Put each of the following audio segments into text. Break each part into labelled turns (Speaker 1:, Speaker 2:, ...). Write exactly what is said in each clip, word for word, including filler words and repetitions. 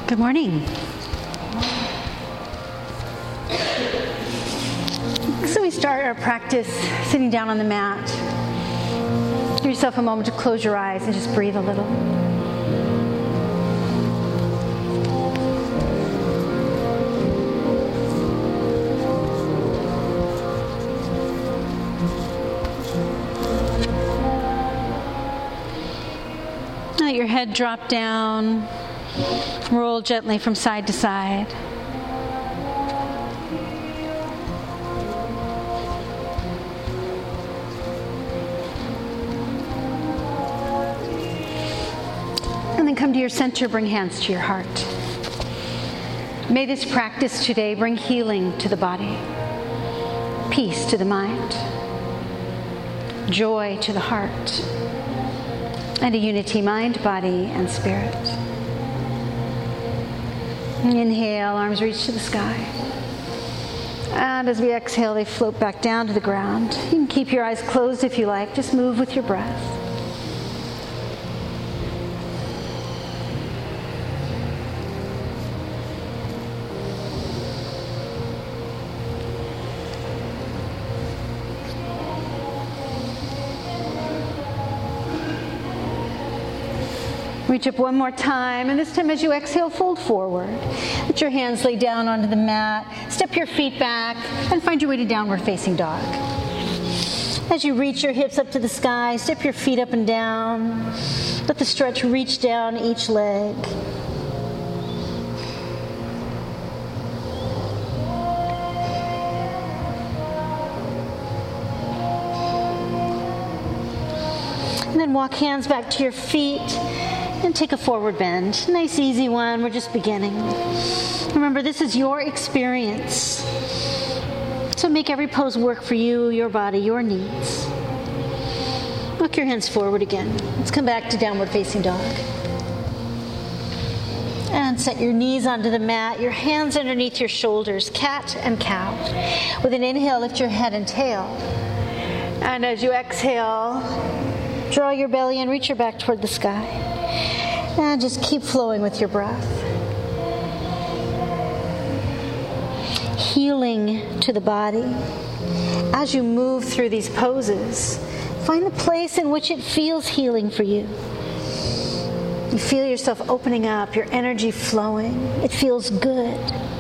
Speaker 1: Good morning. So we start our practice sitting down on the mat. Give yourself a moment to close your eyes and just breathe a little. Let your head drop down, roll gently from side to side. And then come to your center, bring hands to your heart. May this practice today bring healing to the body, peace to the mind, joy to the heart, and a unity, mind, body, and spirit. Inhale, arms reach to the sky. And as we exhale, they float back down to the ground. You can keep your eyes closed if you like. Just move with your breath. Reach up one more time, and this time as you exhale, fold forward. Let your hands lay down onto the mat. Step your feet back and find your way to downward facing dog. As you reach your hips up to the sky, step your feet up and down. Let the stretch reach down each leg. And then walk hands back to your feet. And take a forward bend. Nice, easy one. We're just beginning. Remember, this is your experience. So make every pose work for you, your body, your needs. Walk your hands forward again. Let's come back to downward facing dog. And set your knees onto the mat, your hands underneath your shoulders, cat and cow. With an inhale, lift your head and tail. And as you exhale, draw your belly and reach your back toward the sky. And just keep flowing with your breath. Healing to the body. As you move through these poses, find the place in which it feels healing for you. You feel yourself opening up, your energy flowing. It feels good.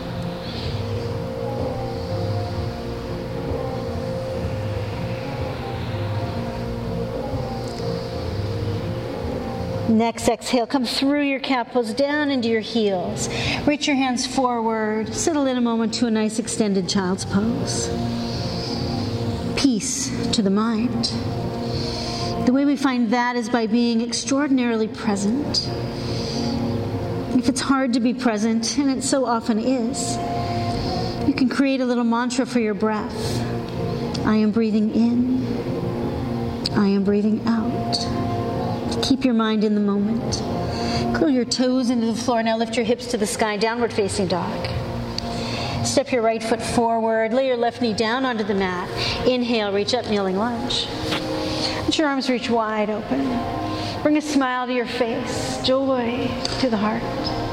Speaker 1: Next exhale, come through your cat pose down into your heels. Reach your hands forward. Settle in a moment to a nice extended child's pose. Peace to the mind. The way we find that is by being extraordinarily present. If it's hard to be present, and it so often is, you can create a little mantra for your breath. I am breathing in. I am breathing out. Keep your mind in the moment. Curl your toes into the floor. Now lift your hips to the sky, downward facing dog. Step your right foot forward. Lay your left knee down onto the mat. Inhale, reach up, kneeling lunge. Let your arms reach wide open. Bring a smile to your face. Joy to the heart.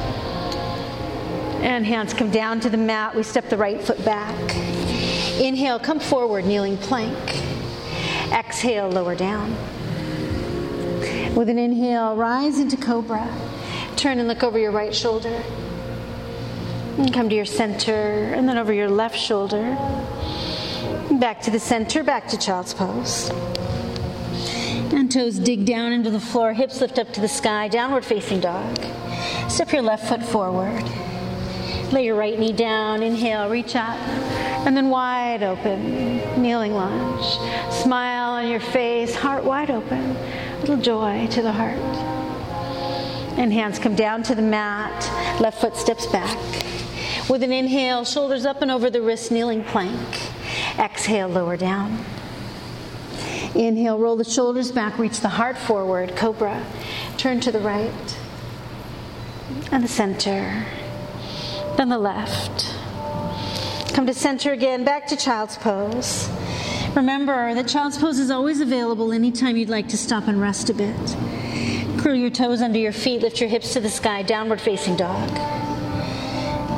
Speaker 1: And hands come down to the mat. We step the right foot back. Inhale, come forward, kneeling plank. Exhale, lower down. With an inhale, rise into cobra. Turn and look over your right shoulder. And come to your center, and then over your left shoulder. Back to the center, back to child's pose. And toes dig down into the floor, hips lift up to the sky, downward facing dog. Step your left foot forward. Lay your right knee down, inhale, reach up, and then wide open, kneeling lunge. Smile on your face, heart wide open. Little joy to the heart. And hands come down to the mat. Left foot steps back. With an inhale, shoulders up and over the wrist, kneeling plank. Exhale, lower down. Inhale, roll the shoulders back, reach the heart forward, cobra. Turn to the right. And the center. Then the left. Come to center again, back to child's pose. Remember that child's pose is always available anytime you'd like to stop and rest a bit. Curl your toes under your feet, lift your hips to the sky, downward facing dog.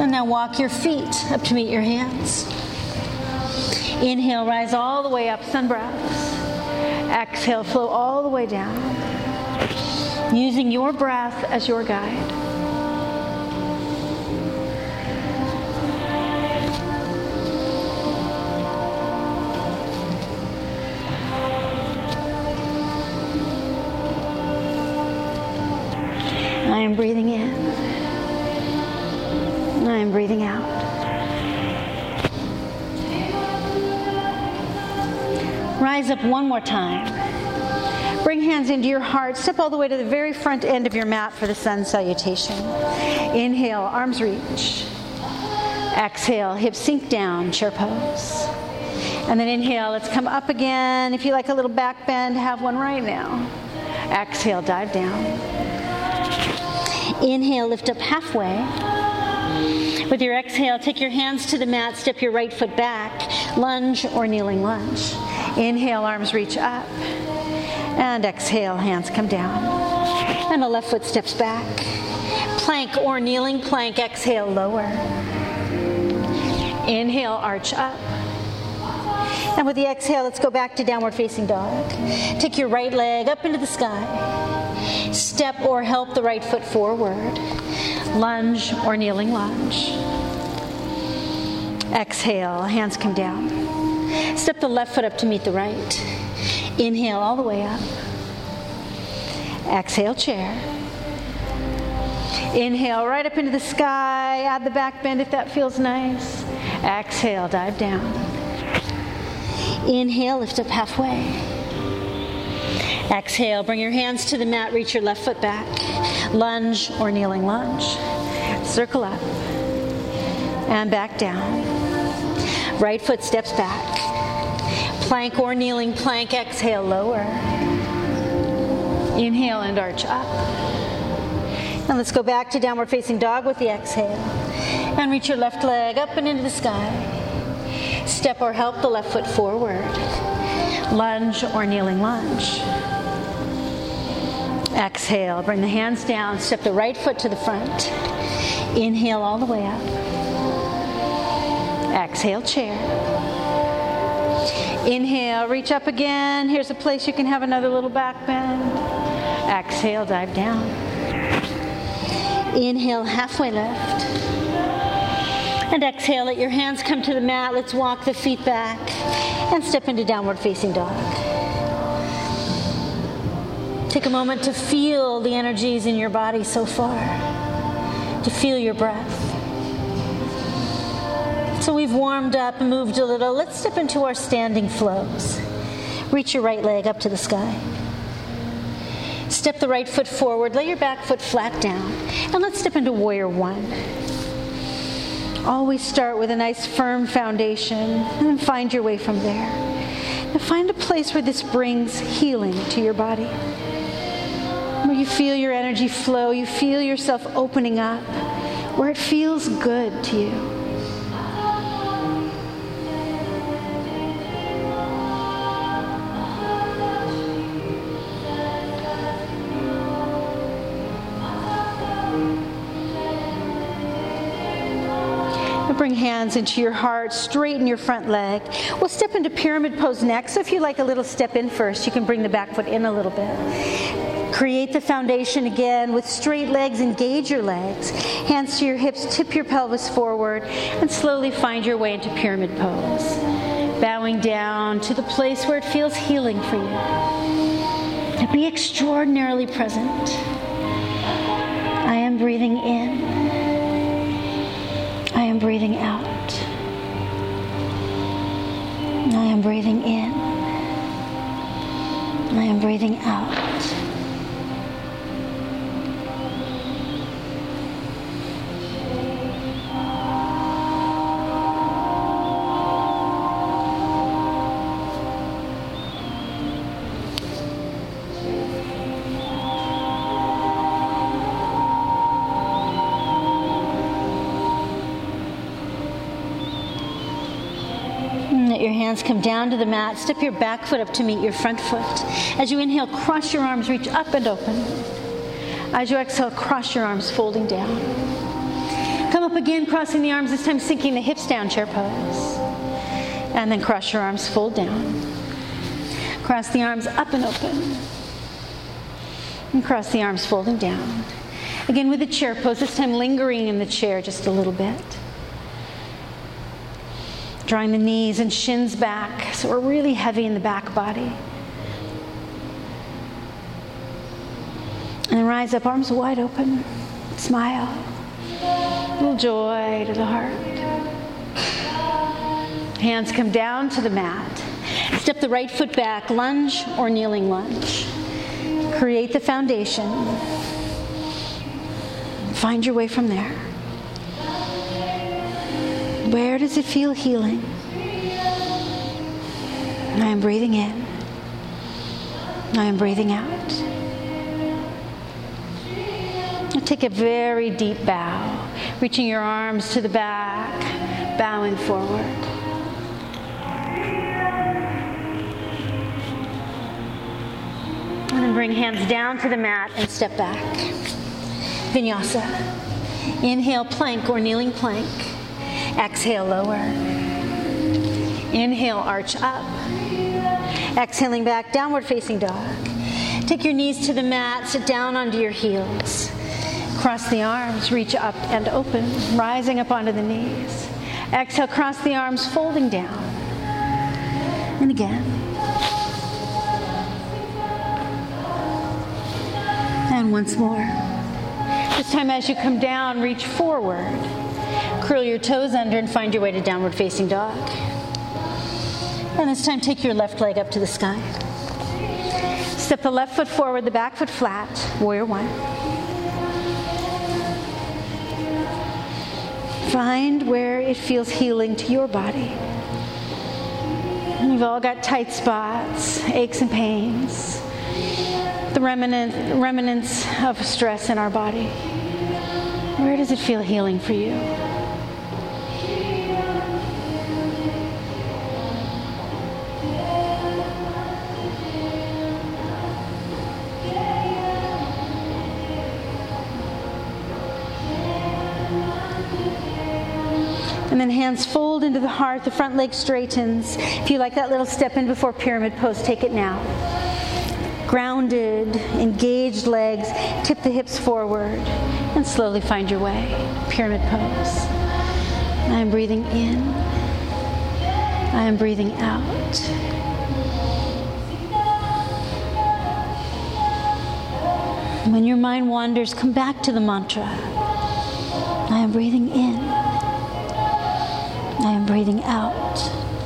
Speaker 1: And now walk your feet up to meet your hands. Inhale, rise all the way up, sun breaths. Exhale, flow all the way down. Using your breath as your guide. I am breathing in. I am breathing out. Rise up one more time. Bring hands into your heart. Step all the way to the very front end of your mat for the sun salutation. Inhale, arms reach. Exhale, hips sink down, chair pose. And then inhale, let's come up again. If you like a little back bend, have one right now. Exhale, dive down. Inhale, lift up halfway. With your exhale, take your hands to the mat, step your right foot back, lunge or kneeling lunge. Inhale, arms reach up. And exhale, hands come down. And the left foot steps back. Plank or kneeling plank, exhale, lower. Inhale, arch up. And with the exhale, let's go back to downward facing dog. Take your right leg up into the sky. Step or help the right foot forward. Lunge or kneeling lunge. Exhale, hands come down. Step the left foot up to meet the right. Inhale all the way up. Exhale, chair. Inhale right up into the sky. Add the back bend if that feels nice. Exhale, dive down. Inhale, lift up halfway. Exhale, bring your hands to the mat, reach your left foot back. Lunge or kneeling lunge. Circle up. And back down. Right foot steps back. Plank or kneeling plank, exhale, lower. Inhale and arch up. And let's go back to downward facing dog with the exhale. And reach your left leg up and into the sky. Step or help the left foot forward. Lunge or kneeling lunge. Exhale, bring the hands down, step the right foot to the front. Inhale all the way up. Exhale, chair. Inhale, reach up again. Here's a place you can have another little back bend. Exhale, dive down. Inhale, halfway lift. And exhale, let your hands come to the mat. Let's walk the feet back and step into downward facing dog. Take a moment to feel the energies in your body so far, to feel your breath. So we've warmed up and moved a little. Let's step into our standing flows. Reach your right leg up to the sky. Step the right foot forward. Lay your back foot flat down. And let's step into warrior one. Always start with a nice firm foundation and then find your way from there. And find a place where this brings healing to your body. Where you feel your energy flow, you feel yourself opening up, where it feels good to you. Bring hands into your heart, straighten your front leg. We'll step into pyramid pose next. So if you like a little step in first, you can bring the back foot in a little bit. Create the foundation again with straight legs. Engage your legs. Hands to your hips, tip your pelvis forward, and slowly find your way into pyramid pose. Bowing down to the place where it feels healing for you. And be extraordinarily present. I am breathing in. I am breathing out. I am breathing in. I am breathing out. Let your hands come down to the mat. Step your back foot up to meet your front foot. As you inhale, cross your arms, reach up and open. As you exhale, cross your arms, folding down. Come up again, crossing the arms, this time sinking the hips down, chair pose. And then cross your arms, fold down. Cross the arms up and open. And cross the arms, folding down. Again with the chair pose, this time lingering in the chair just a little bit. Drawing the knees and shins back, so we're really heavy in the back body. And then rise up, arms wide open. Smile. A little joy to the heart. Hands come down to the mat. Step the right foot back, lunge or kneeling lunge. Create the foundation. Find your way from there. Where does it feel healing? I am breathing in. I am breathing out. Take a very deep bow, reaching your arms to the back, bowing forward. And then bring hands down to the mat and step back. Vinyasa. Inhale, plank or kneeling plank. Exhale, lower. Inhale, arch up. Exhaling back, downward facing dog. Take your knees to the mat, sit down onto your heels. Cross the arms, reach up and open, rising up onto the knees. Exhale, cross the arms, folding down. And again. And once more. This time as you come down, reach forward. Curl your toes under and find your way to downward facing dog. And this time take your left leg up to the sky. Step the left foot forward, the back foot flat, warrior one. Find where it feels healing to your body. We've all got tight spots, aches and pains, the remnant, remnants of stress in our body. Where does it feel healing for you? And then hands fold into the heart, the front leg straightens. If you like that little step in before pyramid pose, take it now. Grounded, engaged legs, tip the hips forward, and slowly find your way. Pyramid pose. I am breathing in. I am breathing out. When your mind wanders, come back to the mantra. I am breathing in. I am breathing out.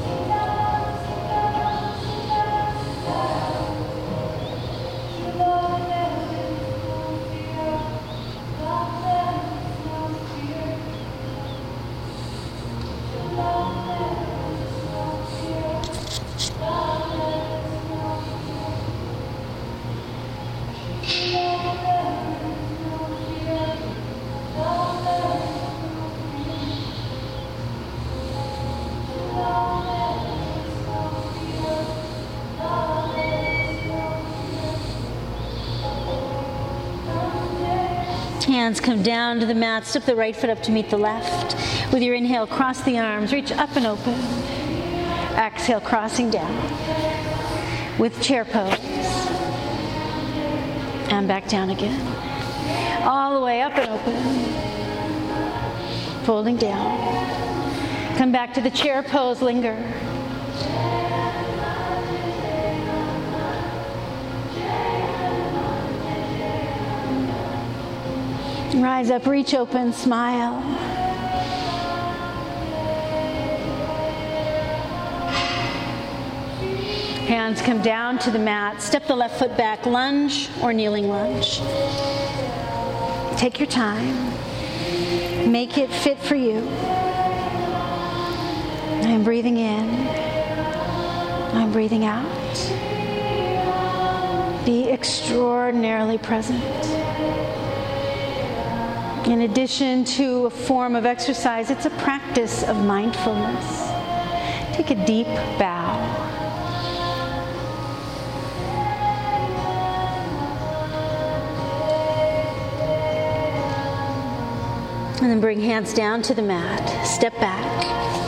Speaker 1: Hands come down to the mat. Step the right foot up to meet the left. With your inhale, cross the arms. Reach up and open. Exhale, crossing down. With chair pose. And back down again. All the way up and open. Folding down. Come back to the chair pose. Linger. Rise up, reach open, smile. Hands come down to the mat. Step the left foot back, lunge or kneeling lunge. Take your time. Make it fit for you. I'm breathing in. I'm breathing out. Be extraordinarily present. In addition to a form of exercise, it's a practice of mindfulness. Take a deep bow. And then And bring hands down to the mat. Step back.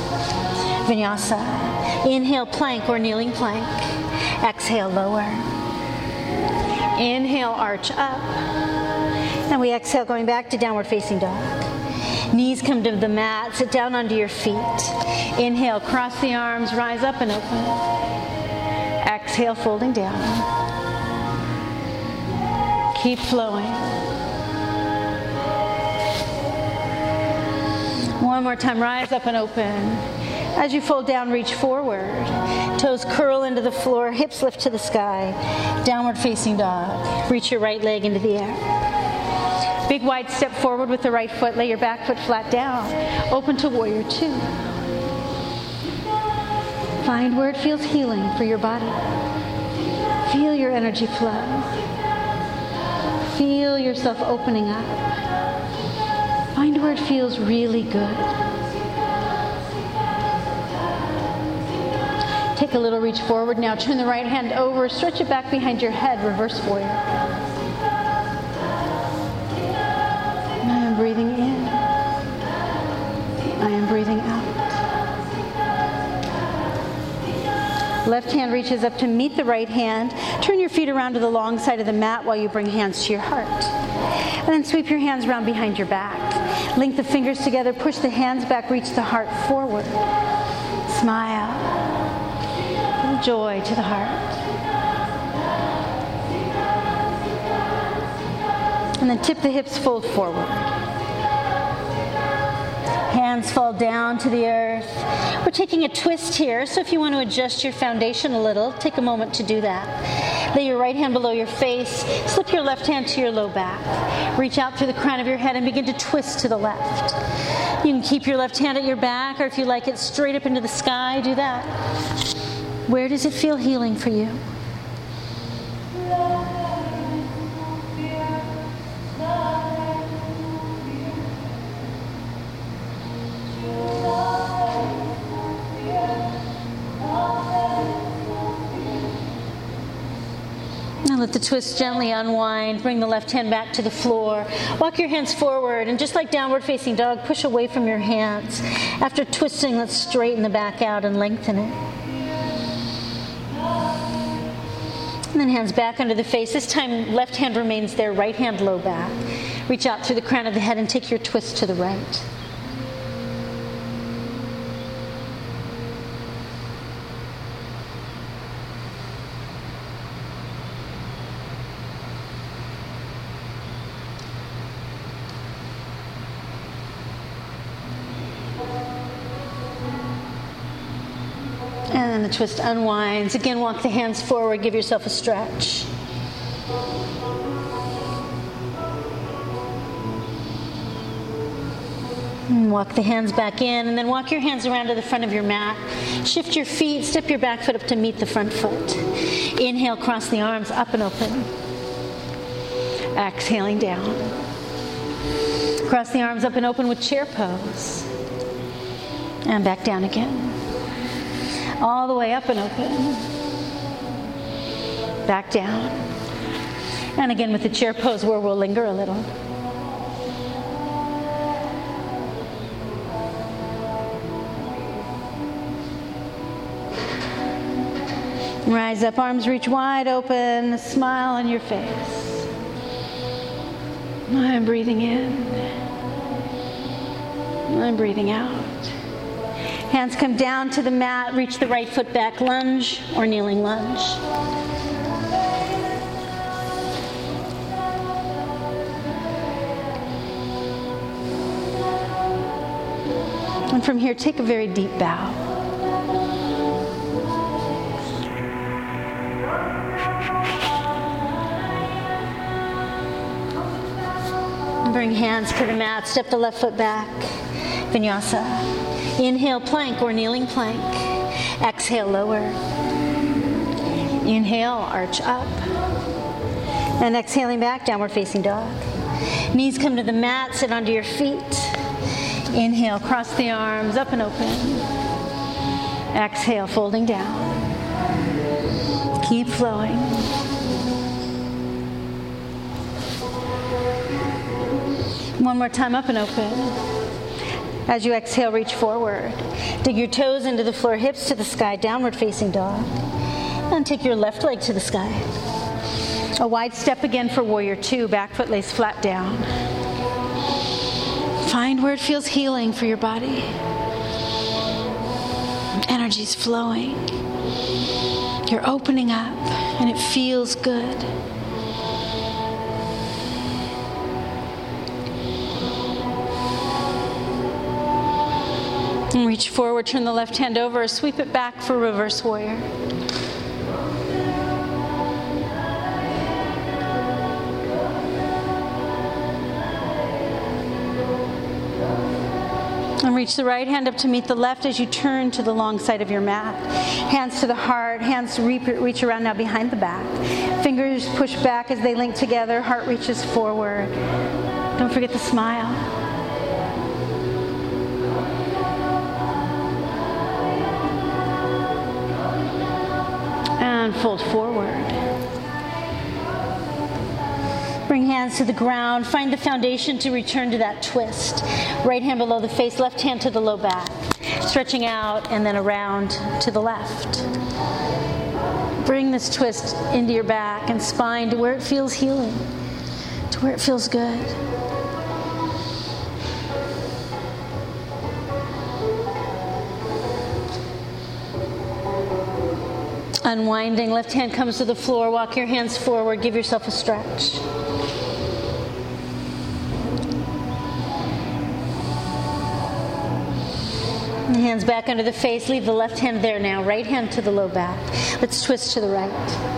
Speaker 1: Vinyasa. Inhale, plank or kneeling plank. Exhale, lower. Inhale, arch up. And we exhale, going back to downward facing dog. Knees come to the mat. Sit down onto your feet. Inhale, cross the arms, rise up and open. Exhale, folding down. Keep flowing. One more time, rise up and open. As you fold down, reach forward. Toes curl into the floor, hips lift to the sky. Downward facing dog. Reach your right leg into the air. Big wide step forward with the right foot. Lay your back foot flat down. Open to warrior two. Find where it feels healing for your body. Feel your energy flow. Feel yourself opening up. Find where it feels really good. Take a little reach forward now. Turn the right hand over. Stretch it back behind your head. Reverse warrior. I am breathing in. I am breathing out. Left hand reaches up to meet the right hand. Turn your feet around to the long side of the mat while you bring hands to your heart. And then sweep your hands around behind your back. Link the fingers together. Push the hands back. Reach the heart forward. Smile. Joy to the heart. And then tip the hips, fold forward. Hands fall down to the earth. We're taking a twist here, so if you want to adjust your foundation a little, take a moment to do that. Lay your right hand below your face. Slip your left hand to your low back. Reach out through the crown of your head and begin to twist to the left. You can keep your left hand at your back, or if you like it straight up into the sky, do that. Where does it feel healing for you? Now let the twist gently unwind. Bring the left hand back to the floor. Walk your hands forward, and just like downward facing dog, push away from your hands. After twisting, let's straighten the back out and lengthen it. And then hands back under the face. This time, left hand remains there, right hand low back. Reach out through the crown of the head and take your twist to the right. And then the twist unwinds. Again, walk the hands forward. Give yourself a stretch. And walk the hands back in, and then walk your hands around to the front of your mat. Shift your feet. Step your back foot up to meet the front foot. Inhale, cross the arms up and open. Exhaling down. Cross the arms up and open with chair pose. And back down again. All the way up and open. Back down. And again with the chair pose where we'll linger a little. Rise up, arms reach wide open, a smile on your face. I'm breathing in. I'm breathing out. Hands come down to the mat, reach the right foot back, lunge or kneeling lunge. And from here, take a very deep bow. And bring hands to the mat, step the left foot back, Vinyasa. Inhale, plank or kneeling plank. Exhale, lower. Inhale, arch up. And exhaling back, downward facing dog. Knees come to the mat, sit onto your feet. Inhale, cross the arms, up and open. Exhale, folding down. Keep flowing. One more time, up and open. As you exhale, reach forward. Dig your toes into the floor, hips to the sky, downward facing dog. And take your left leg to the sky. A wide step again for warrior two. Back foot lays flat down. Find where it feels healing for your body. Energy's flowing. You're opening up and it feels good. And reach forward, turn the left hand over, sweep it back for reverse warrior. And reach the right hand up to meet the left as you turn to the long side of your mat. Hands to the heart, hands reach around now behind the back. Fingers push back as they link together, heart reaches forward. Don't forget the smile. And fold forward. Bring hands to the ground. Find the foundation to return to that twist. Right hand below the face, left hand to the low back. Stretching out and then around to the left. Bring this twist into your back and spine to where it feels healing, to where it feels good. Unwinding, left hand comes to the floor. Walk your hands forward. Give yourself a stretch. Hands back under the face. Leave the left hand there now. Right hand to the low back. Let's twist to the right.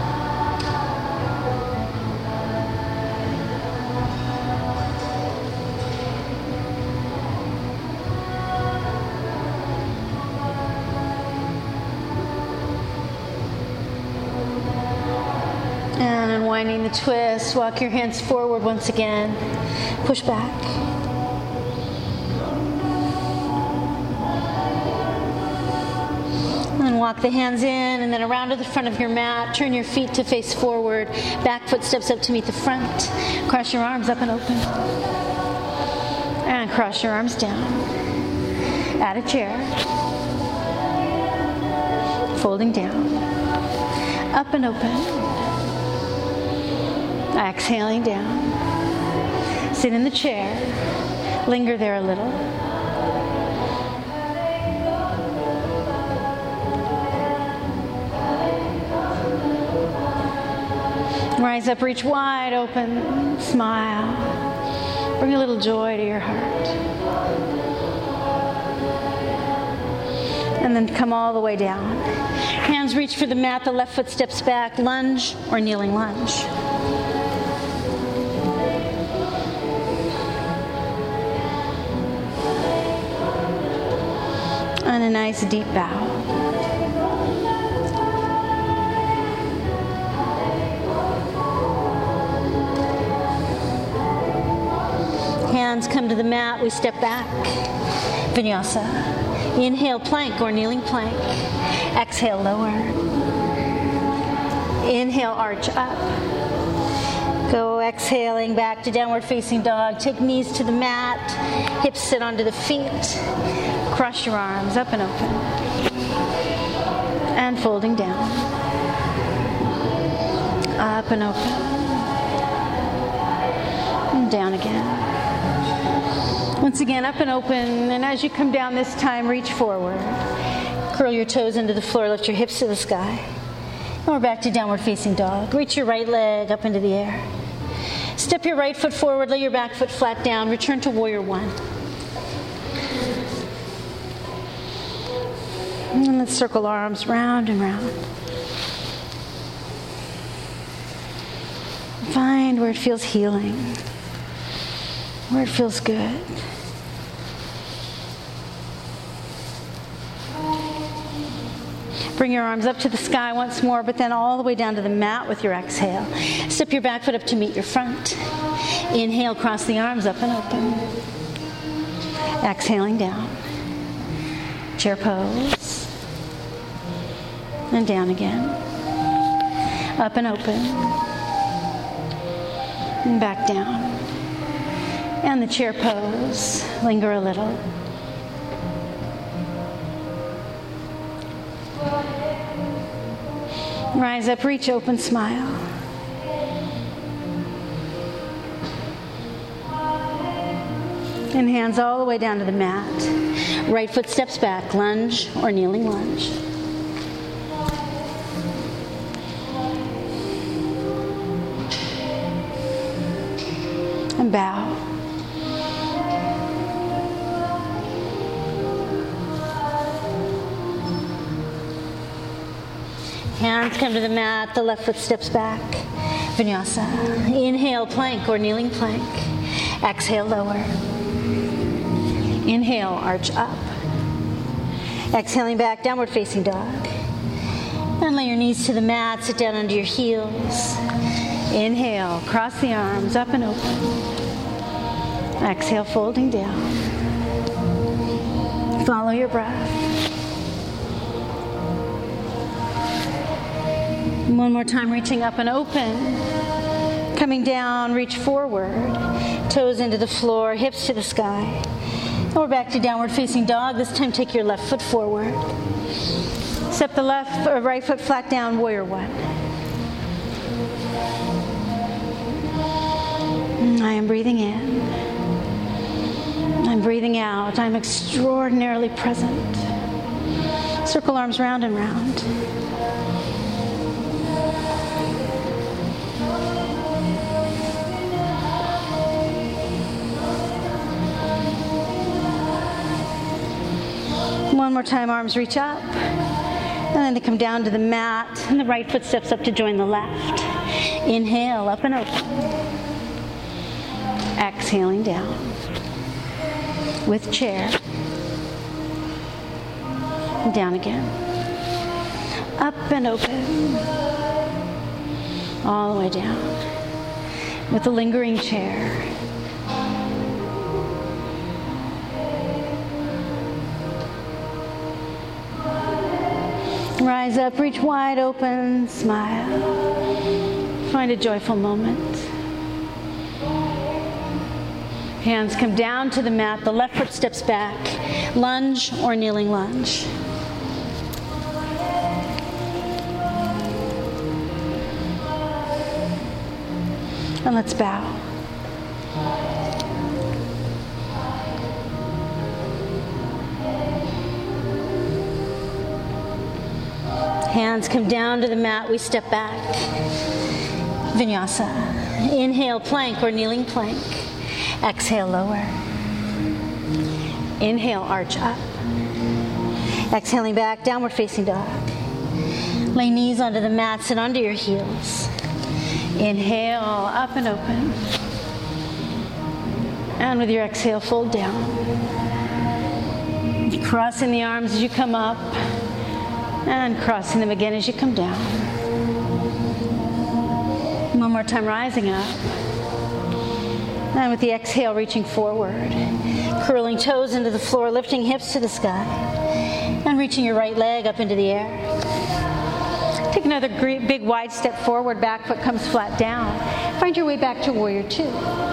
Speaker 1: And unwinding the twist. Walk your hands forward once again. Push back. And walk the hands in and then around to the front of your mat. Turn your feet to face forward. Back foot steps up to meet the front. Cross your arms up and open. And cross your arms down. Add a chair. Folding down. Up and open. Exhaling down. Sit in the chair. Linger there a little. Rise up, reach wide open, smile. Bring a little joy to your heart. And then come all the way down. Hands reach for the mat, the left foot steps back, lunge or kneeling lunge. And a nice deep bow. Hands come to the mat, we step back. Vinyasa. Inhale, plank or kneeling plank. Exhale, lower. Inhale, arch up. Go exhaling back to downward facing dog. Take knees to the mat. Hips sit onto the feet. Cross your arms up and open. And folding down. Up and open. And down again. Once again, up and open, and as you come down this time, reach forward. Curl your toes into the floor, lift your hips to the sky. And we're back to downward facing dog. Reach your right leg up into the air. Step your right foot forward, lay your back foot flat down, return to warrior one. And let's circle arms round and round. Find where it feels healing, where it feels good. Bring your arms up to the sky once more, but then all the way down to the mat with your exhale. Step your back foot up to meet your front. Inhale, cross the arms up and open. Exhaling down. Chair pose. And down again. Up and open. And back down. And the chair pose. Linger a little. Rise up, reach, open, smile. And hands all the way down to the mat. Right foot steps back, lunge or kneeling lunge. And bow. Hands come to the mat, the left foot steps back. Vinyasa. Inhale, plank or kneeling plank. Exhale, lower. Inhale, arch up. Exhaling back, downward facing dog. And lay your knees to the mat, sit down under your heels. Inhale, cross the arms, up and open. Exhale, folding down. Follow your breath. One more time, reaching up and open. Coming down, reach forward. Toes into the floor, hips to the sky. And we're back to downward facing dog. This time take your left foot forward. Step the left or right foot flat down, warrior one. I am breathing in. I'm breathing out. I'm extraordinarily present. Circle arms round and round. One more time, arms reach up. And then they come down to the mat. And the right foot steps up to join the left. Inhale, up and open. Exhaling down. With chair. And down again. Up and open. All the way down. With the lingering chair. Rise up, reach wide open, smile. Find a joyful moment. Hands come down to the mat, the left foot steps back. Lunge or kneeling lunge. And let's bow. Hands come down to the mat, we step back. Vinyasa. Inhale, plank or kneeling plank. Exhale, lower. Inhale, arch up. Exhaling back, downward facing dog. Lay knees onto the mat, sit onto your heels. Inhale, up and open. And with your exhale, fold down. Crossing the arms as you come up. And crossing them again as you come down. One more time, rising up. And with the exhale, reaching forward. Curling toes into the floor, lifting hips to the sky. And reaching your right leg up into the air. Take another great, big wide step forward, back foot comes flat down. Find your way back to warrior two.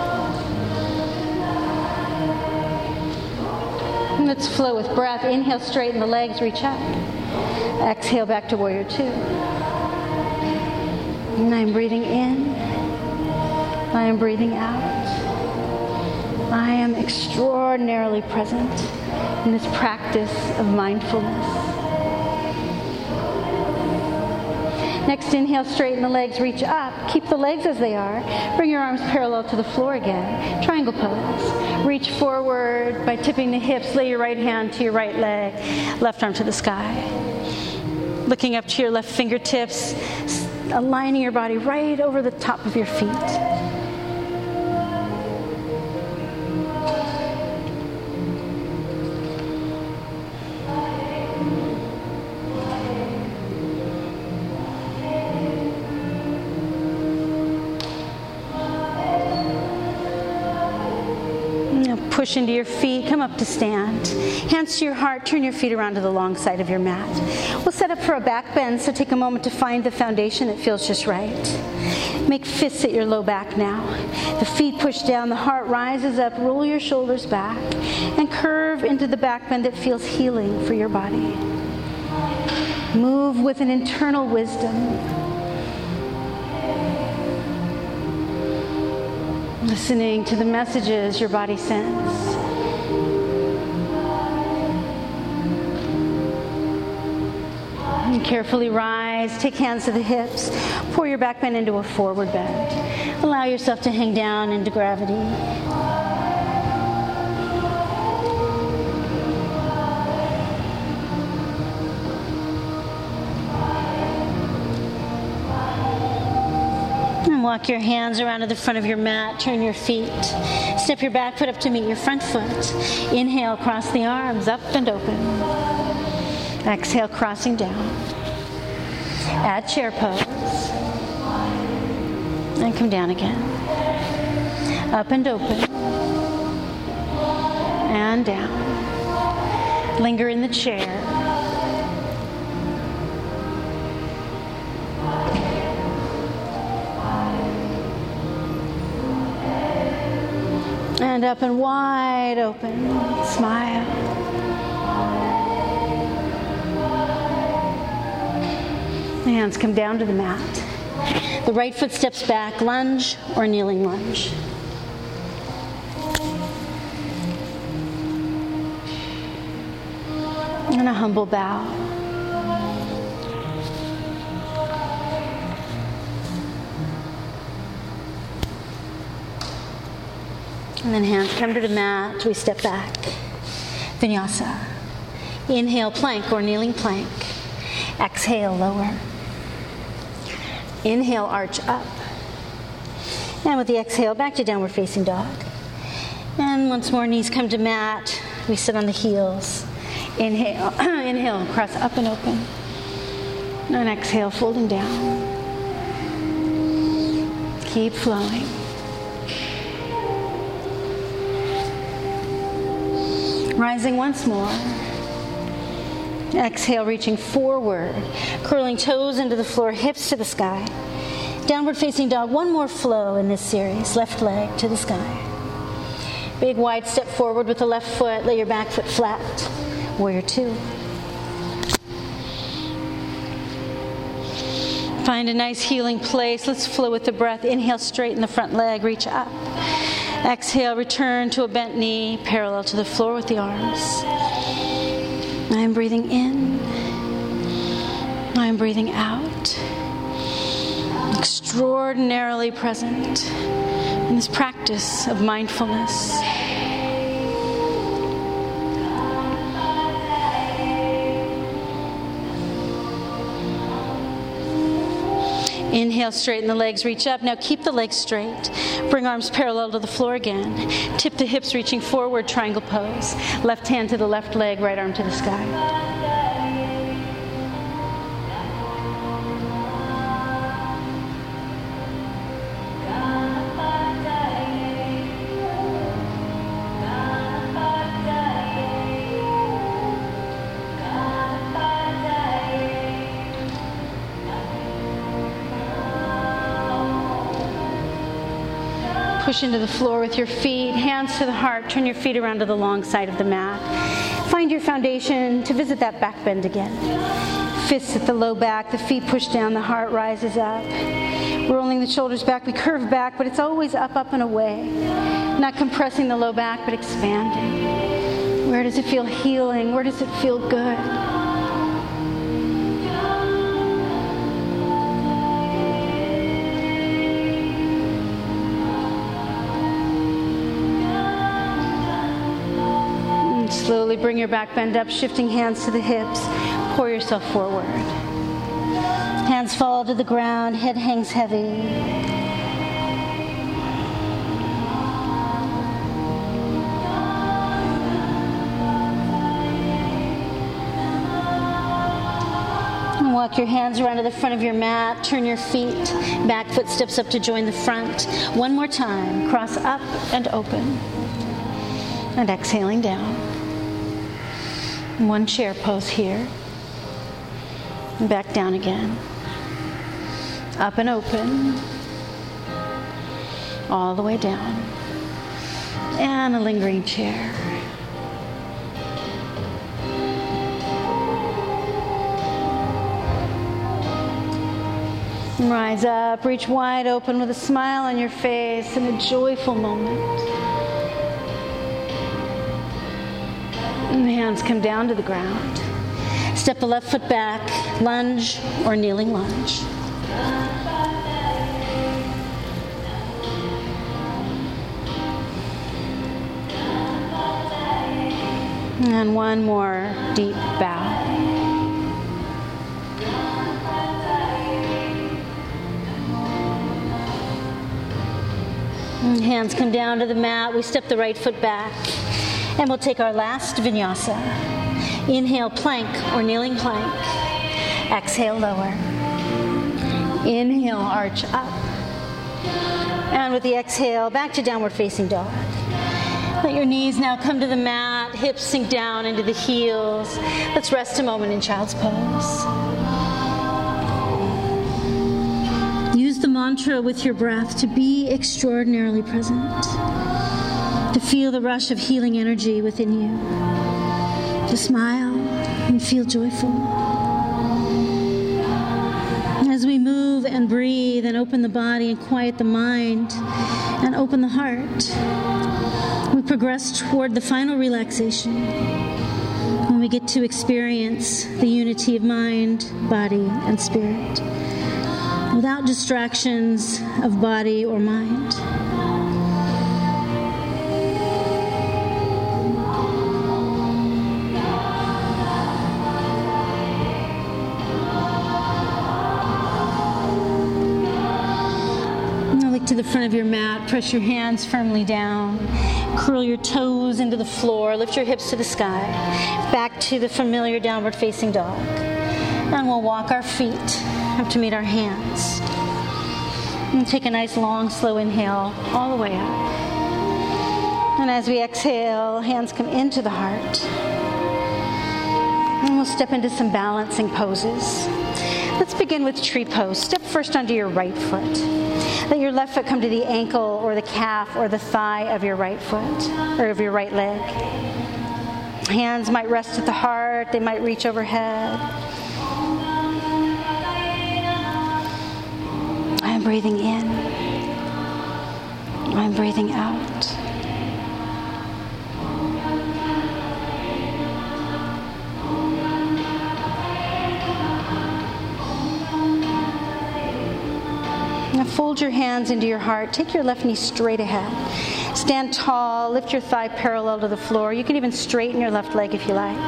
Speaker 1: And let's flow with breath. Inhale, straighten the legs, reach up. Exhale, back to warrior two. And I'm breathing in. I am breathing out. I am extraordinarily present in this practice of mindfulness. Next, inhale, straighten the legs, reach up. Keep the legs as they are. Bring your arms parallel to the floor again. Triangle pose. Reach forward by tipping the hips. Lay your right hand to your right leg. Left arm to the sky. Looking up to your left fingertips. Aligning your body right over the top of your feet. Push into your feet, come up to stand. Hands to your heart, turn your feet around to the long side of your mat. We'll set up for a back bend, so take a moment to find the foundation that feels just right. Make fists at your low back now. The feet push down, the heart rises up, roll your shoulders back, and curve into the back bend that feels healing for your body. Move with an internal wisdom. Listening to the messages your body sends. And carefully rise, take hands to the hips, pour your back bend into a forward bend. Allow yourself to hang down into gravity. And walk your hands around to the front of your mat, turn your feet. Step your back foot up to meet your front foot. Inhale, cross the arms, up and open. Exhale, crossing down. Add chair pose. And come down again. Up and open. And down. Linger in the chair. And up and wide open. Smile. Hands come down to the mat. The right foot steps back, lunge or kneeling lunge. And a humble bow. And then hands come to the mat, we step back. Vinyasa. Inhale, plank or kneeling plank. Exhale, lower. Inhale, arch up. And with the exhale, back to downward facing dog. And once more, knees come to mat. We sit on the heels. Inhale, inhale, cross up and open. And exhale, folding down. Keep flowing. Rising once more. Exhale, reaching forward, curling toes into the floor, hips to the sky. Downward facing dog, one more flow in this series. Left leg to the sky. Big wide step forward with the left foot, lay your back foot flat. Warrior two. Find a nice healing place. Let's flow with the breath. Inhale, straighten the front leg, reach up. Exhale, return to a bent knee, parallel to the floor with the arms. I am breathing in. I am breathing out. Extraordinarily present in this practice of mindfulness. Inhale, straighten the legs, reach up. Now keep the legs straight. Bring arms parallel to the floor again. Tip the hips, reaching forward, triangle pose. Left hand to the left leg, right arm to the sky. Push into the floor with your feet, hands to the heart, turn your feet around to the long side of the mat. Find your foundation to visit that back bend again. Fists at the low back, the feet push down, the heart rises up. Rolling the shoulders back, we curve back, but it's always up, up, and away. Not compressing the low back, but expanding. Where does it feel healing? Where does it feel good? Slowly bring your back bend up, shifting hands to the hips. Pour yourself forward. Hands fall to the ground, head hangs heavy. And walk your hands around to the front of your mat. Turn your feet. Back foot steps up to join the front. One more time. Cross up and open. And exhaling down. One chair pose here. And back down again. Up and open. All the way down. And a lingering chair. Rise up, reach wide open with a smile on your face and a joyful moment. And the hands come down to the ground. Step the left foot back, lunge or kneeling lunge. And one more deep bow. And hands come down to the mat. We step the right foot back. And we'll take our last vinyasa. Inhale, plank or kneeling plank. Exhale, lower. Inhale, arch up. And with the exhale, back to downward facing dog. Let your knees now come to the mat, hips sink down into the heels. Let's rest a moment in child's pose. Use the mantra with your breath to be extraordinarily present, to feel the rush of healing energy within you, to smile and feel joyful. As we move and breathe and open the body and quiet the mind and open the heart, we progress toward the final relaxation when we get to experience the unity of mind, body, and spirit without distractions of body or mind. To the front of your mat, press your hands firmly down, curl your toes into the floor, lift your hips to the sky, back to the familiar downward facing dog. And we'll walk our feet up to meet our hands. And take a nice long slow inhale all the way up. And as we exhale, hands come into the heart. And we'll step into some balancing poses. Let's begin with tree pose. Step first onto your right foot. Let your left foot come to the ankle or the calf or the thigh of your right foot or of your right leg. Hands might rest at the heart. They might reach overhead. I'm breathing in. I'm breathing out. Now fold your hands into your heart. Take your left knee straight ahead. Stand tall. Lift your thigh parallel to the floor. You can even straighten your left leg if you like.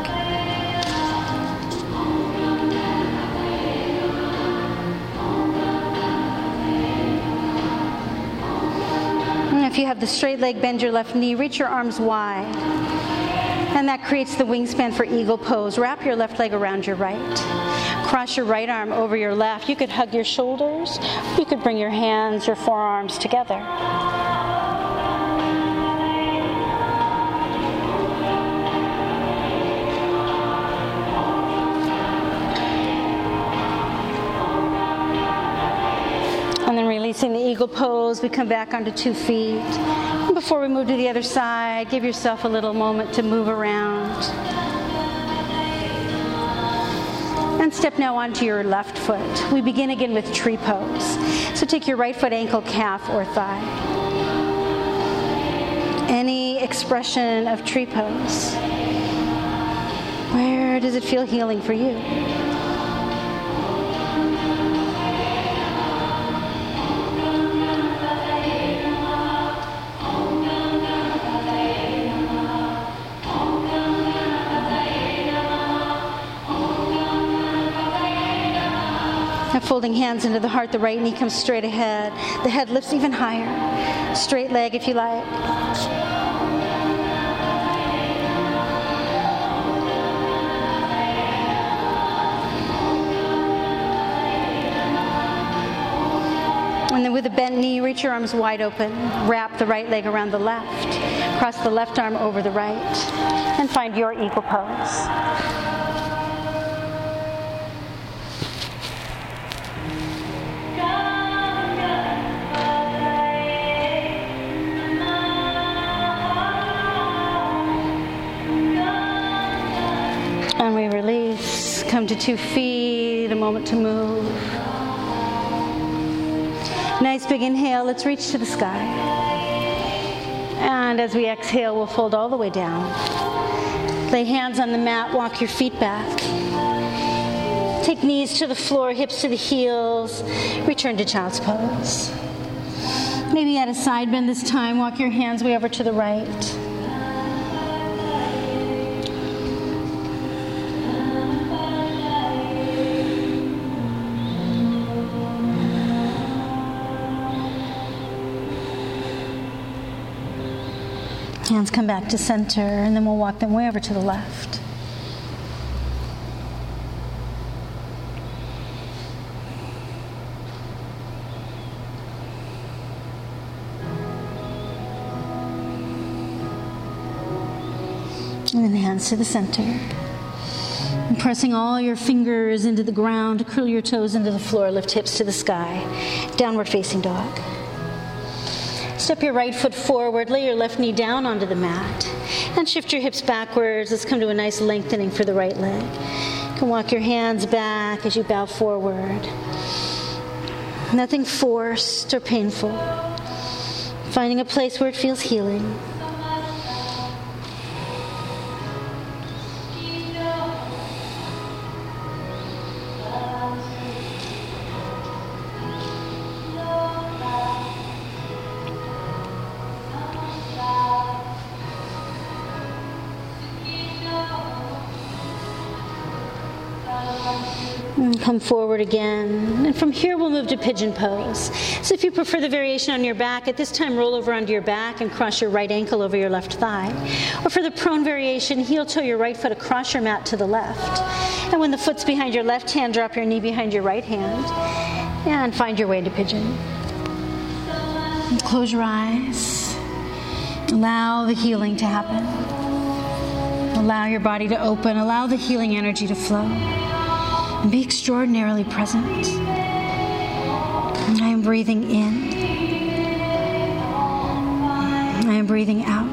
Speaker 1: And if you have the straight leg, bend your left knee. Reach your arms wide. And that creates the wingspan for eagle pose. Wrap your left leg around your right. Cross your right arm over your left. You could hug your shoulders. You could bring your hands, your forearms together. And then releasing the eagle pose, we come back onto two feet. And before we move to the other side, give yourself a little moment to move around. And step now onto your left foot. We begin again with tree pose. So take your right foot, ankle, calf, or thigh. Any expression of tree pose. Where does it feel healing for you? Folding hands into the heart, the right knee comes straight ahead. The head lifts even higher. Straight leg if you like. And then with a bent knee, reach your arms wide open. Wrap the right leg around the left. Cross the left arm over the right. And find your eagle pose. And we release, come to two feet, a moment to move. Nice big inhale. Let's reach to the sky. And as we exhale, we'll fold all the way down. Lay hands on the mat. Walk your feet back. Take knees to the floor, hips to the heels. Return to child's pose. Maybe add a side bend this time. Walk your hands way over to the right. Hands come back to center, and then we'll walk them way over to the left. And then hands to the center. And pressing all your fingers into the ground, curl your toes into the floor, lift hips to the sky. Downward facing dog. Step your right foot forward, lay your left knee down onto the mat, and shift your hips backwards. Let's come to a nice lengthening for the right leg. You can walk your hands back as you bow forward. Nothing forced or painful. Finding a place where it feels healing. And come forward again. And from here, we'll move to pigeon pose. So if you prefer the variation on your back, at this time, roll over onto your back and cross your right ankle over your left thigh. Or for the prone variation, heel toe your right foot across your mat to the left. And when the foot's behind your left hand, drop your knee behind your right hand. And find your way into pigeon. And close your eyes. Allow the healing to happen. Allow your body to open. Allow the healing energy to flow. And be extraordinarily present. I am breathing in. I am breathing out.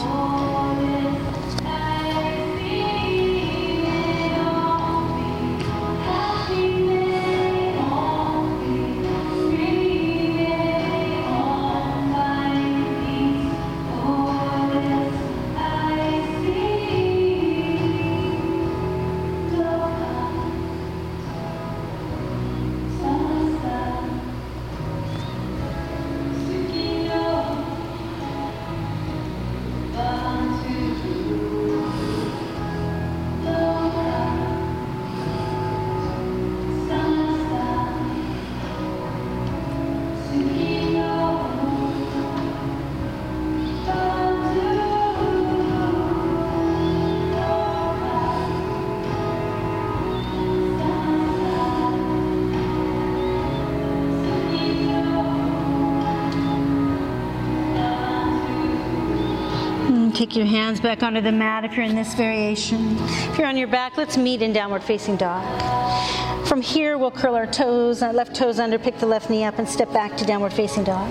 Speaker 1: Take your hands back onto the mat if you're in this variation. If you're on your back, let's meet in downward facing dog. From here, we'll curl our toes, our left toes under, pick the left knee up, and step back to downward facing dog.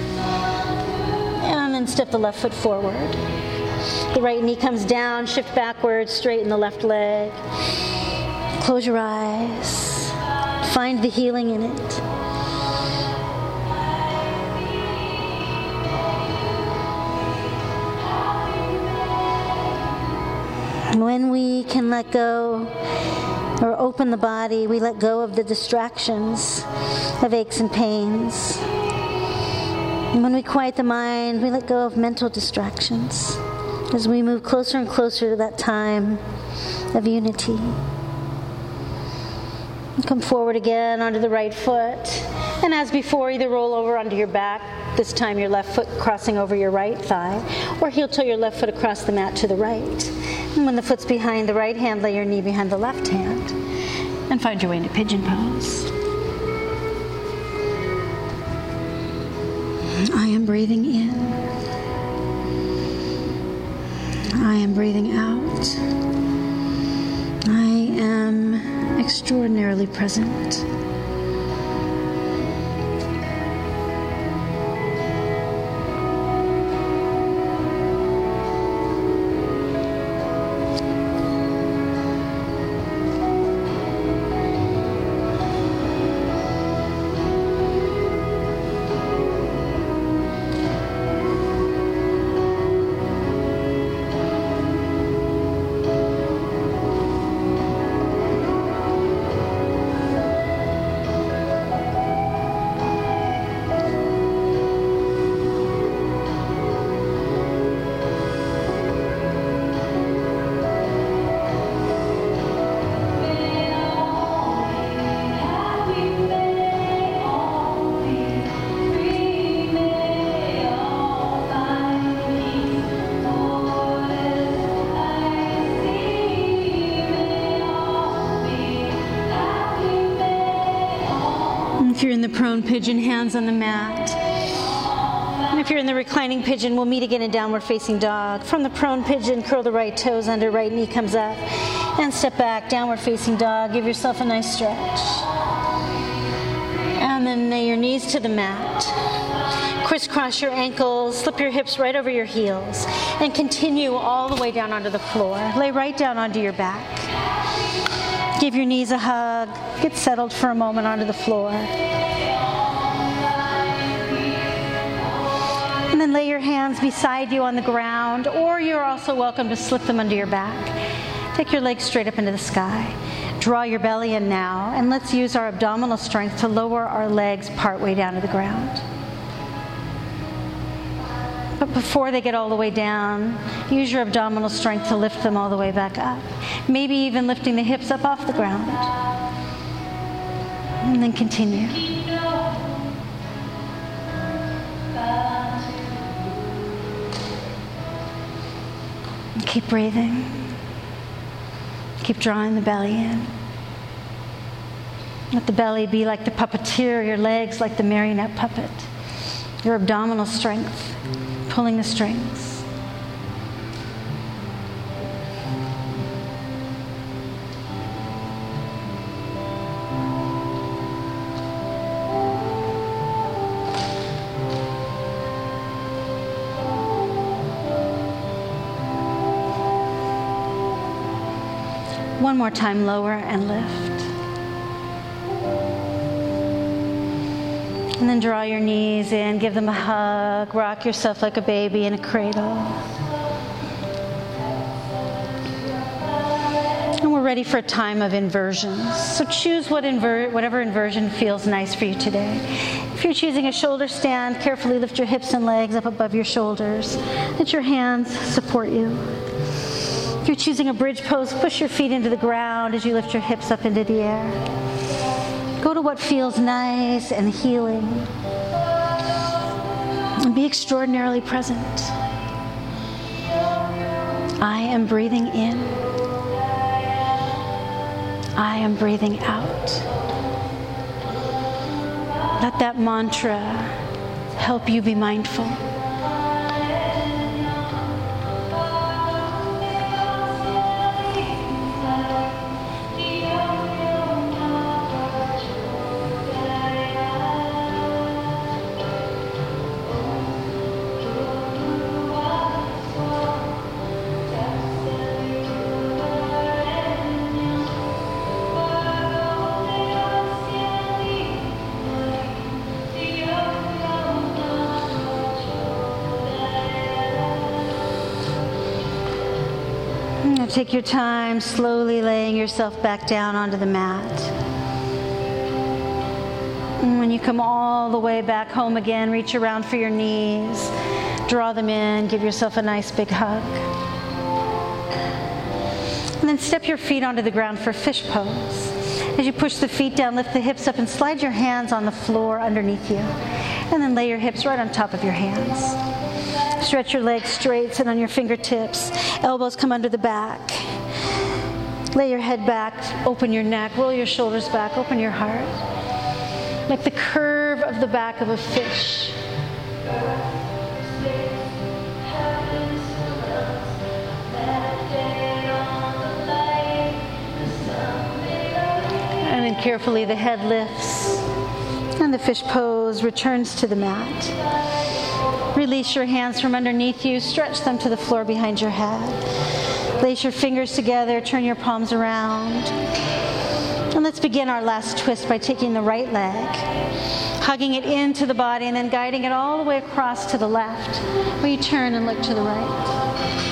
Speaker 1: And then step the left foot forward. The right knee comes down, shift backwards, straighten the left leg. Close your eyes. Find the healing in it. When we can let go or open the body, we let go of the distractions of aches and pains. And when we quiet the mind, we let go of mental distractions as we move closer and closer to that time of unity. And come forward again onto the right foot. And as before, either roll over onto your back, this time your left foot crossing over your right thigh, or heel toe your left foot across the mat to the right. And when the foot's behind the right hand, lay your knee behind the left hand. And find your way into pigeon pose. I am breathing in. I am breathing out. I am extraordinarily present. If you're in the prone pigeon, hands on the mat. And if you're in the reclining pigeon, we'll meet again in downward facing dog. From the prone pigeon, curl the right toes under, right knee comes up. And step back, downward facing dog. Give yourself a nice stretch. And then lay your knees to the mat. Crisscross your ankles, slip your hips right over your heels. And continue all the way down onto the floor. Lay right down onto your back. Give your knees a hug. Get settled for a moment onto the floor. And then lay your hands beside you on the ground, or you're also welcome to slip them under your back. Take your legs straight up into the sky. Draw your belly in now, and let's use our abdominal strength to lower our legs partway down to the ground. But before they get all the way down, use your abdominal strength to lift them all the way back up. Maybe even lifting the hips up off the ground. And then continue. Keep breathing. Keep drawing the belly in. Let the belly be like the puppeteer, your legs like the marionette puppet. Your abdominal strength, pulling the strings. One more time, lower and lift. And then draw your knees in, give them a hug, rock yourself like a baby in a cradle. And we're ready for a time of inversions. So choose what inver- whatever inversion feels nice for you today. If you're choosing a shoulder stand, carefully lift your hips and legs up above your shoulders. Let your hands support you. If you're choosing a bridge pose, push your feet into the ground as you lift your hips up into the air. Go to what feels nice and healing. And be extraordinarily present. I am breathing in. I am breathing out. Let that mantra help you be mindful. Take your time, slowly laying yourself back down onto the mat. And when you come all the way back home again, reach around for your knees, draw them in, give yourself a nice big hug. And then step your feet onto the ground for fish pose. As you push the feet down, lift the hips up and slide your hands on the floor underneath you. And then lay your hips right on top of your hands. Stretch your legs straight, sit on your fingertips. Elbows come under the back. Lay your head back, open your neck, roll your shoulders back, open your heart. Like the curve of the back of a fish. And then carefully the head lifts and the fish pose returns to the mat. Release your hands from underneath you. Stretch them to the floor behind your head. Place your fingers together. Turn your palms around. And let's begin our last twist by taking the right leg, hugging it into the body, and then guiding it all the way across to the left, where you turn and look to the right.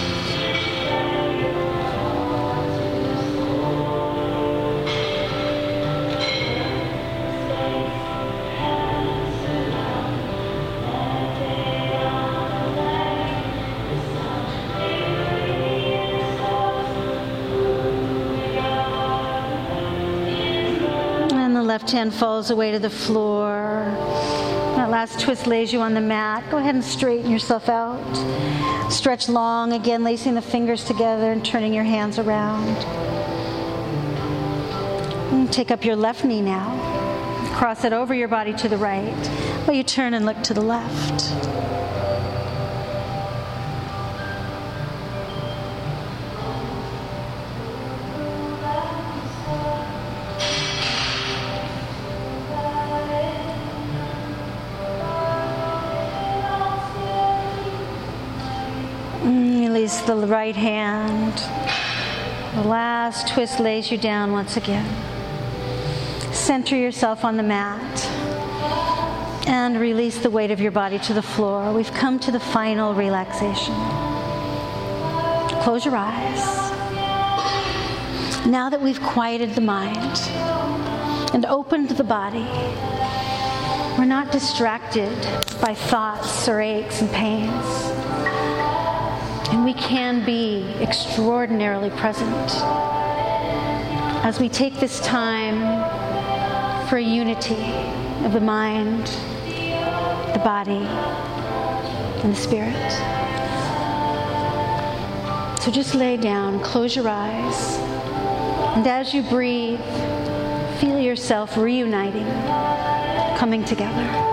Speaker 1: Left hand falls away to the floor. That last twist lays you on the mat. Go ahead and straighten yourself out. Stretch long again, lacing the fingers together and turning your hands around. And take up your left knee now. Cross it over your body to the right while you turn and look to the left. Release the right hand. The last twist lays you down once again. Center yourself on the mat and release the weight of your body to the floor. We've come to the final relaxation. Close your eyes. Now that we've quieted the mind and opened the body, we're not distracted by thoughts or aches and pains. And we can be extraordinarily present as we take this time for a unity of the mind, the body, and the spirit. So just lay down, close your eyes, and as you breathe, feel yourself reuniting, coming together.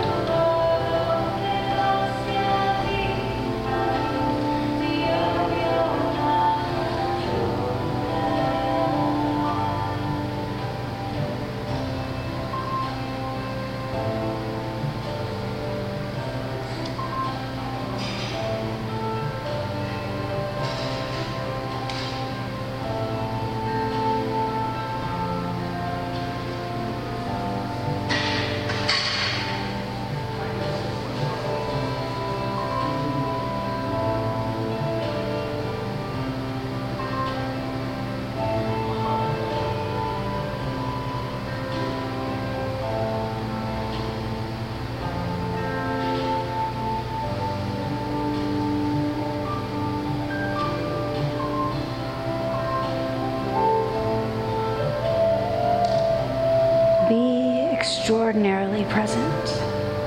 Speaker 1: Extraordinarily present.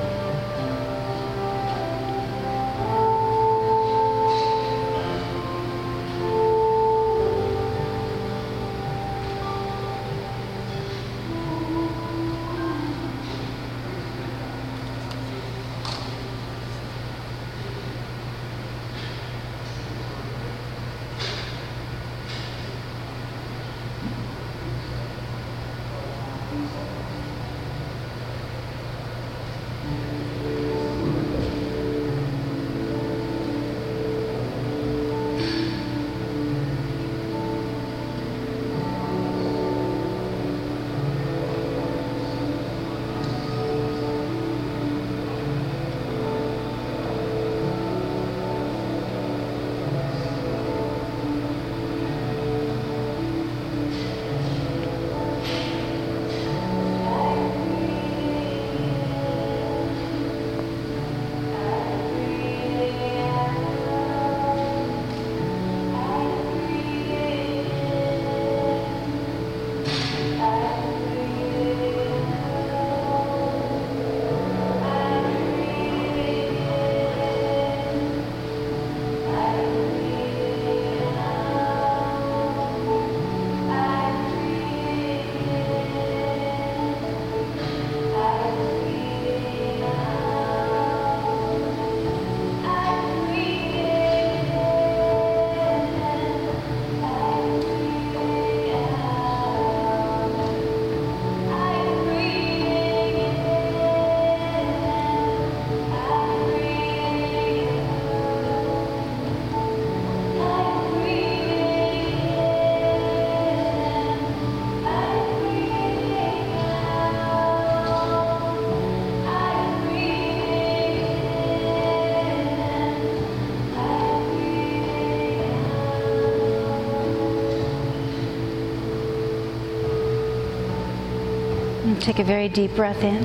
Speaker 1: Take a very deep breath in.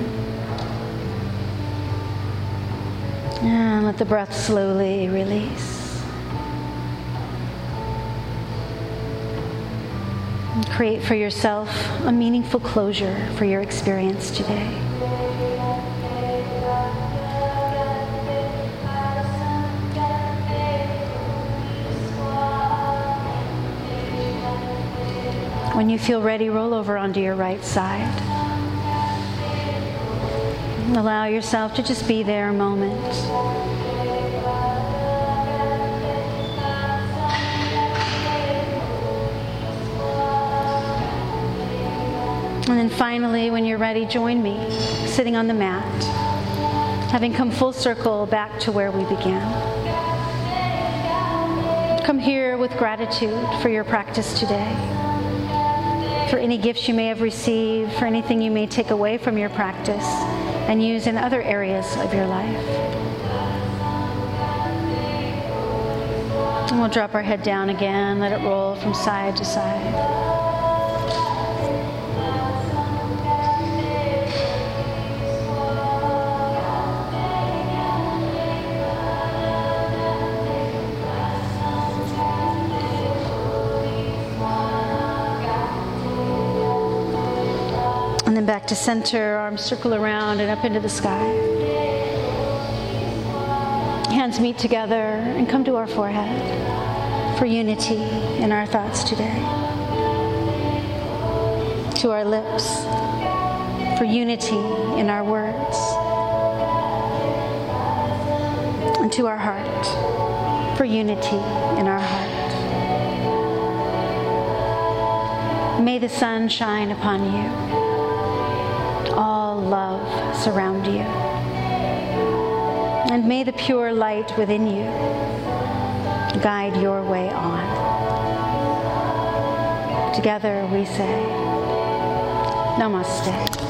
Speaker 1: And let the breath slowly release. And create for yourself a meaningful closure for your experience today. When you feel ready, roll over onto your right side. Allow yourself to just be there a moment. And then finally, when you're ready, join me, sitting on the mat, having come full circle back to where we began. Come here with gratitude for your practice today, for any gifts you may have received, for anything you may take away from your practice and use in other areas of your life. And we'll drop our head down again, let it roll from side to side. And then back to center, arms circle around and up into the sky. Hands meet together and come to our forehead for unity in our thoughts today. To our lips for unity in our words. And to our heart for unity in our heart. May the sun shine upon you. All love surround you. And may the pure light within you guide your way on. Together we say, Namaste.